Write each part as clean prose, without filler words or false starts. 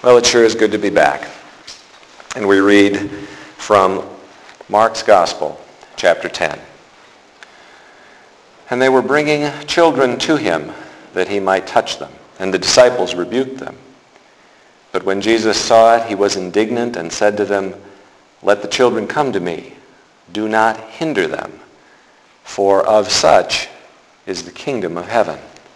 Well, it sure is good to be back. And we read from Mark's Gospel, chapter 10. And they were bringing children to him that he might touch them. And the disciples rebuked them. But when Jesus saw it, he was indignant and said to them, "Let the children come to me. Do not hinder them, for of such is the kingdom of heaven."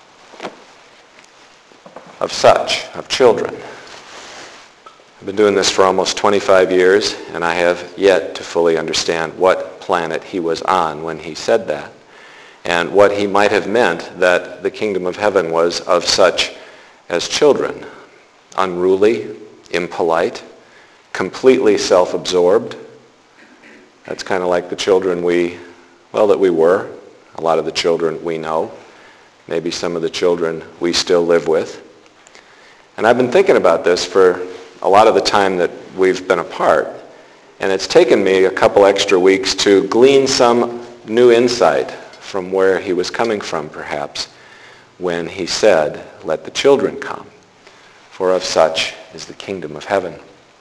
Of such, of children. I've been doing this for almost 25 years, and I have yet to fully understand what planet he was on when he said that, and what he might have meant that the kingdom of heaven was of such as children. Unruly, impolite, completely self-absorbed. That's kind of like the children that we were. A lot of the children we know. Maybe some of the children we still live with. And I've been thinking about this for a lot of the time that we've been apart. And it's taken me a couple extra weeks to glean some new insight from where he was coming from, perhaps, when he said, "Let the children come, for of such is the kingdom of heaven."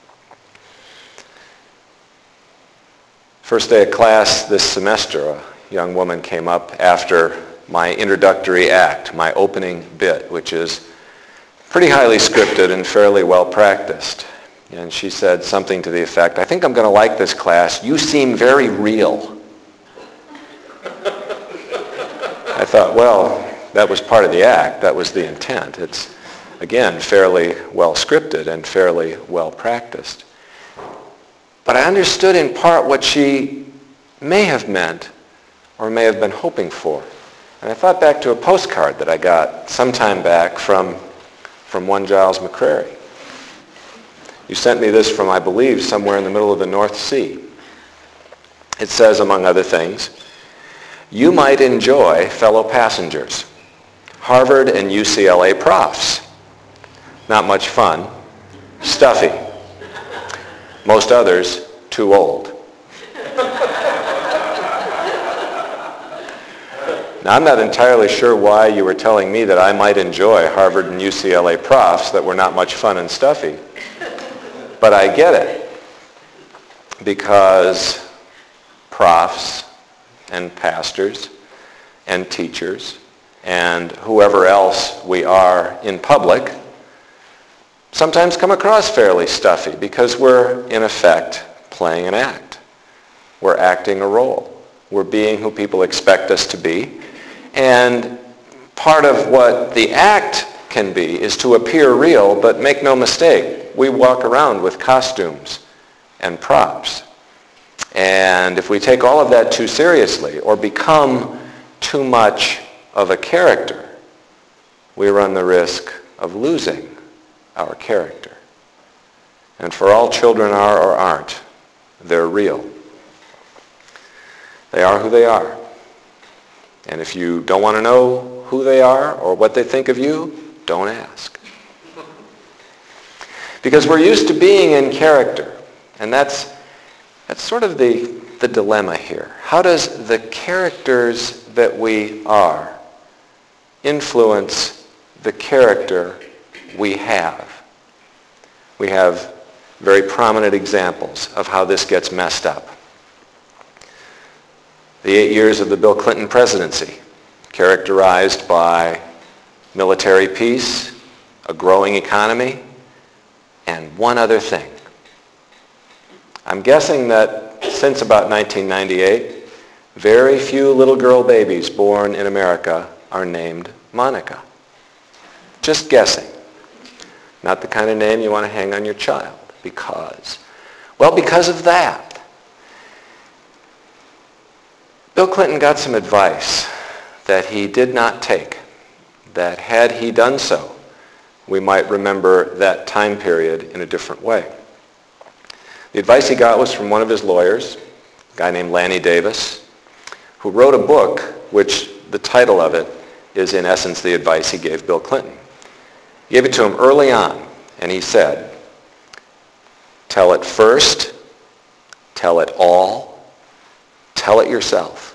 First day of class this semester, a young woman came up after my introductory act, my opening bit, which is pretty highly scripted and fairly well practiced. And she said something to the effect, "I think I'm going to like this class. You seem very real." I thought, well, that was part of the act. That was the intent. It's, again, fairly well scripted and fairly well practiced. But I understood in part what she may have meant or may have been hoping for. And I thought back to a postcard that I got some time back from one Giles McCrary. You sent me this from, I believe, somewhere in the middle of the North Sea. It says, among other things, "You might enjoy fellow passengers. Harvard and UCLA profs. Not much fun. Stuffy. Most others too old." Now, I'm not entirely sure why you were telling me that I might enjoy Harvard and UCLA profs that were not much fun and stuffy. But I get it. Because profs and pastors and teachers and whoever else we are in public sometimes come across fairly stuffy because we're, in effect, playing an act. We're acting a role. We're being who people expect us to be. And part of what the act can be is to appear real, but make no mistake, we walk around with costumes and props. And if we take all of that too seriously or become too much of a character, we run the risk of losing our character. And for all children are or aren't, they're real. They are who they are. And if you don't want to know who they are or what they think of you, don't ask. Because we're used to being in character. And that's sort of the dilemma here. How does the characters that we are influence the character we have? We have very prominent examples of how this gets messed up. The 8 years of the Bill Clinton presidency, characterized by military peace, a growing economy, and one other thing. I'm guessing that since about 1998, very few little girl babies born in America are named Monica. Just guessing. Not the kind of name you want to hang on your child. Because of that. Bill Clinton got some advice that he did not take, that had he done so, we might remember that time period in a different way. The advice he got was from one of his lawyers, a guy named Lanny Davis, who wrote a book which the title of it is in essence the advice he gave Bill Clinton. He gave it to him early on, and he said, "Tell it first, tell it all, tell it yourself."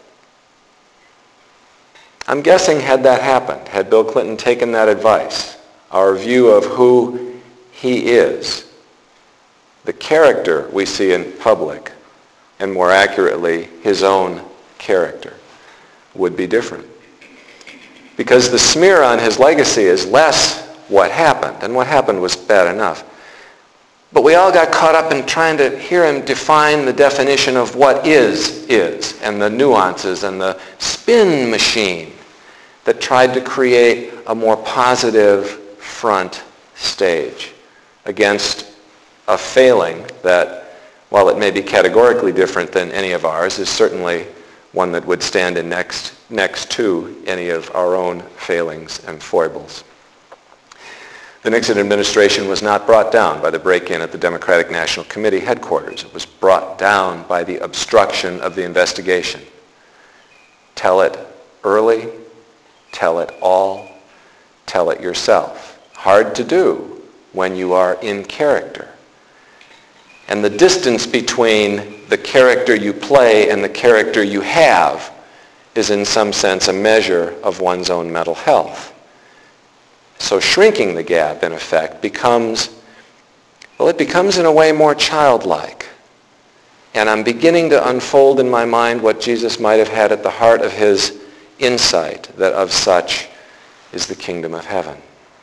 I'm guessing had that happened, had Bill Clinton taken that advice, our view of who he is, the character we see in public, and more accurately, his own character, would be different. Because the smear on his legacy is less what happened, and what happened was bad enough. But we all got caught up in trying to hear him define the definition of what is, and the nuances and the spin machine that tried to create a more positive front stage against a failing that, while it may be categorically different than any of ours, is certainly one that would stand in next to any of our own failings and foibles. The Nixon administration was not brought down by the break-in at the Democratic National Committee headquarters. It was brought down by the obstruction of the investigation. Tell it early, tell it all, tell it yourself. Hard to do when you are in character. And the distance between the character you play and the character you have is in some sense a measure of one's own mental health. So shrinking the gap, in effect, becomes in a way more childlike. And I'm beginning to unfold in my mind what Jesus might have had at the heart of his insight, that of such is the kingdom of heaven.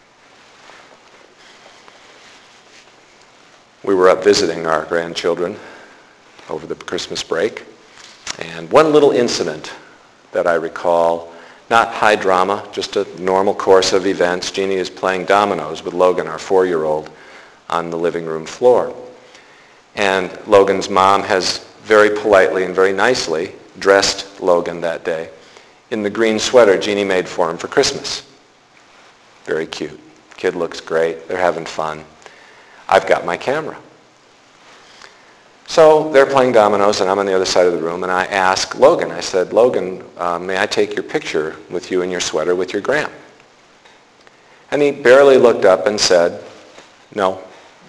We were up visiting our grandchildren over the Christmas break, and one little incident that I recall, not high drama, just a normal course of events. Jeannie is playing dominoes with Logan, our 4-year-old, on the living room floor. And Logan's mom has very politely and very nicely dressed Logan that day in the green sweater Jeannie made for him for Christmas. Very cute. Kid looks great. They're having fun. I've got my camera. So they're playing dominoes, and I'm on the other side of the room, and I ask Logan, I said, Logan, may I take your picture with you in your sweater with your gram? And he barely looked up and said, no.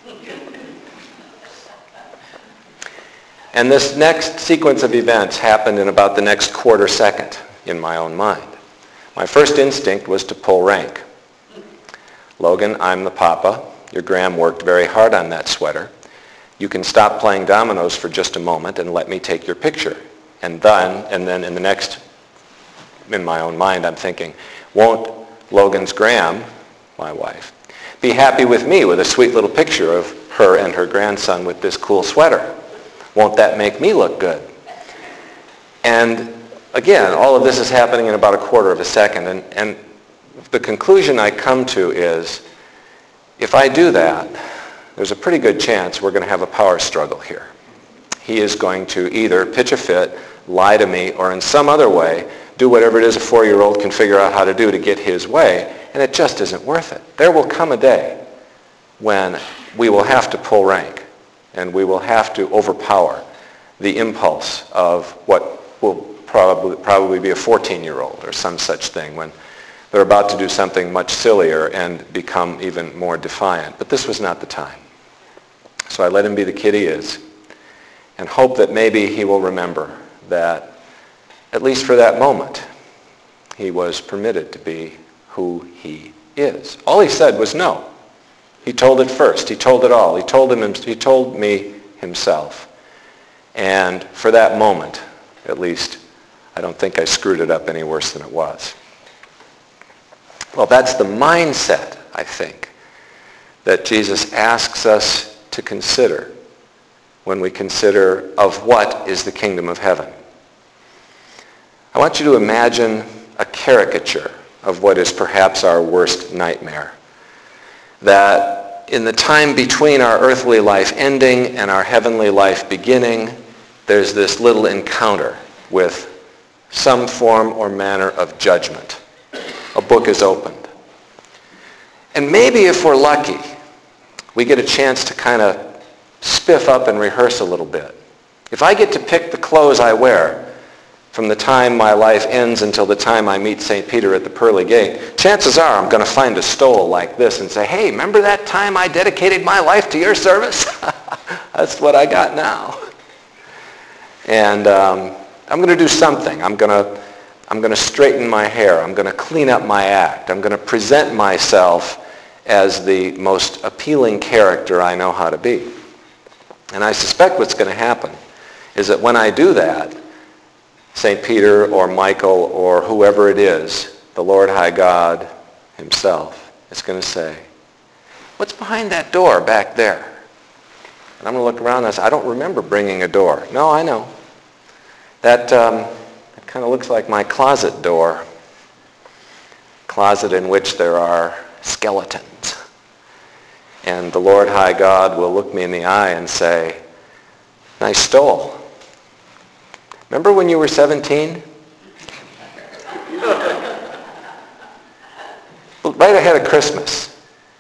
And this next sequence of events happened in about the next quarter second in my own mind. My first instinct was to pull rank. Logan, I'm the papa. Your gram worked very hard on that sweater. You can stop playing dominoes for just a moment and let me take your picture. And then in the next, in my own mind, I'm thinking, won't Logan's gram, my wife, be happy with me with a sweet little picture of her and her grandson with this cool sweater? Won't that make me look good? And again, all of this is happening in about a quarter of a second. And the conclusion I come to is, if I do that, there's a pretty good chance we're going to have a power struggle here. He is going to either pitch a fit, lie to me, or in some other way do whatever it is a 4-year-old can figure out how to do to get his way, and it just isn't worth it. There will come a day when we will have to pull rank, and we will have to overpower the impulse of what will probably be a 14-year-old or some such thing, when they're about to do something much sillier and become even more defiant. But this was not the time. So I let him be the kid he is and hope that maybe he will remember that, at least for that moment, he was permitted to be who he is. All he said was no. He told it first. He told it all. He told me himself. And for that moment, at least, I don't think I screwed it up any worse than it was. Well, that's the mindset, I think, that Jesus asks us to consider when we consider of what is the kingdom of heaven. I want you to imagine a caricature of what is perhaps our worst nightmare. That in the time between our earthly life ending and our heavenly life beginning, there's this little encounter with some form or manner of judgment. A book is opened. And maybe if we're lucky, we get a chance to kind of spiff up and rehearse a little bit. If I get to pick the clothes I wear from the time my life ends until the time I meet St. Peter at the pearly gate, chances are I'm going to find a stole like this and say, hey, remember that time I dedicated my life to your service? That's what I got now. And I'm going to do something. I'm going to straighten my hair. I'm going to clean up my act. I'm going to present myself as the most appealing character I know how to be. And I suspect what's going to happen is that when I do that, St. Peter or Michael or whoever it is, the Lord High God himself, is going to say, what's behind that door back there? And I'm going to look around and say, I don't remember bringing a door. No, I know. That kind of looks like my closet door. Closet in which there are skeletons. And the Lord High God will look me in the eye and say, nice stole. Remember when you were 17? Right ahead of Christmas.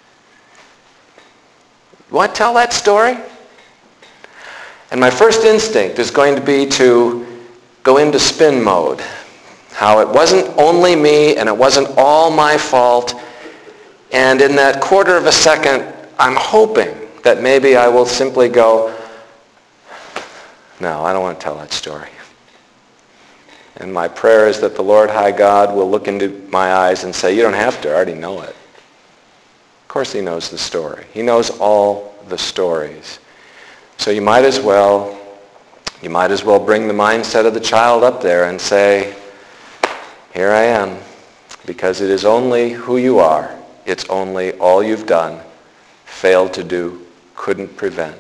You want to tell that story? And my first instinct is going to be to go into spin mode. How it wasn't only me and it wasn't all my fault. And in that quarter of a second, I'm hoping that maybe I will simply go, no, I don't want to tell that story. And my prayer is that the Lord High God will look into my eyes and say, you don't have to, I already know it. Of course he knows the story. He knows all the stories. So you might as well bring the mindset of the child up there and say, here I am, because it is only who you are. It's only all you've done, failed to do, couldn't prevent.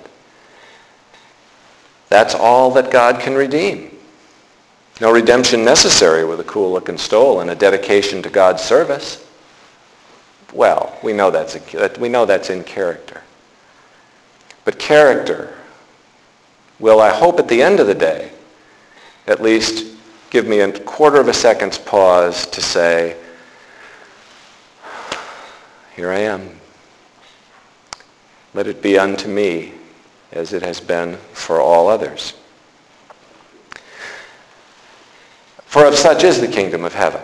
That's all that God can redeem. No redemption necessary with a cool-looking stole and a dedication to God's service. Well, we know that's in character. But character will, I hope at the end of the day, at least give me a quarter of a second's pause to say, here I am. Let it be unto me as it has been for all others. For of such is the kingdom of heaven.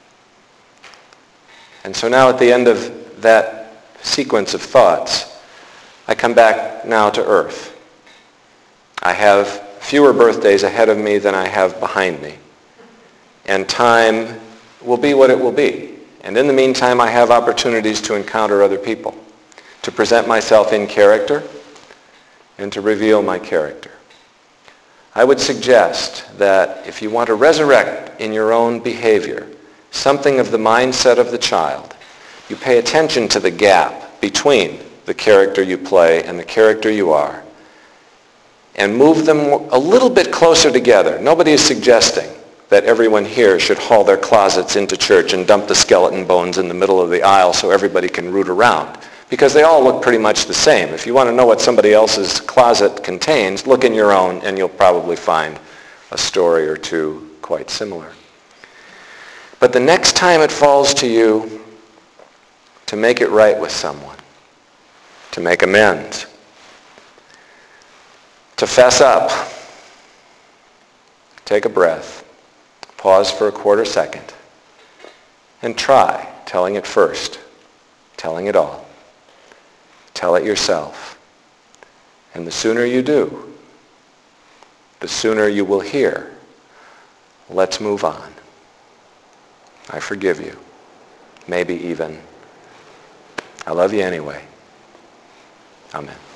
And so now at the end of that sequence of thoughts, I come back now to earth. I have fewer birthdays ahead of me than I have behind me. And time will be what it will be. And in the meantime, I have opportunities to encounter other people, to present myself in character, and to reveal my character. I would suggest that if you want to resurrect in your own behavior something of the mindset of the child, you pay attention to the gap between the character you play and the character you are, and move them a little bit closer together. Nobody is suggesting that everyone here should haul their closets into church and dump the skeleton bones in the middle of the aisle so everybody can root around, because they all look pretty much the same. If you want to know what somebody else's closet contains, look in your own and you'll probably find a story or two quite similar. But the next time it falls to you to make it right with someone, to make amends, to fess up, take a breath, pause for a quarter second, and try telling it first, telling it all. Tell it yourself. And the sooner you do, the sooner you will hear, let's move on. I forgive you. Maybe even, I love you anyway. Amen.